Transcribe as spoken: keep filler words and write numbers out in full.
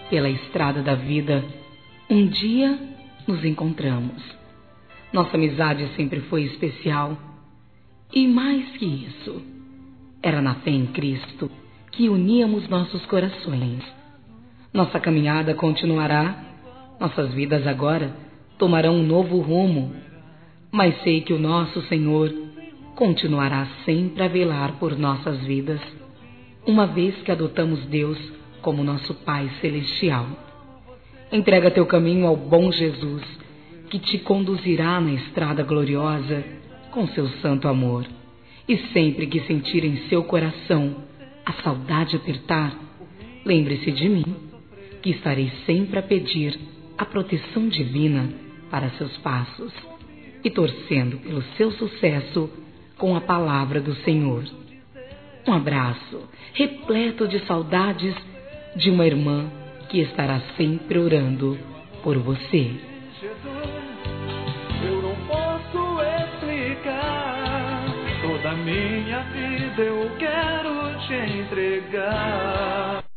pela estrada da vida, um dia nos encontramos. Nossa amizade sempre foi especial. E mais que isso, era na fé em Cristo que uníamos nossos corações. Nossa caminhada continuará, nossas vidas agora tomarão um novo rumo, mas sei que o nosso Senhor continuará sempre a velar por nossas vidas, uma vez que adotamos Deus como nosso Pai Celestial. Entrega teu caminho ao bom Jesus, que te conduzirá na estrada gloriosa com seu santo amor. E sempre que sentir em seu coração a saudade apertar, lembre-se de mim, que estarei sempre a pedir a proteção divina para seus passos e torcendo pelo seu sucesso com a palavra do Senhor. Um abraço repleto de saudades de uma irmã que estará sempre orando por você. Jesus, eu não posso explicar, toda a minha vida eu quero te entregar.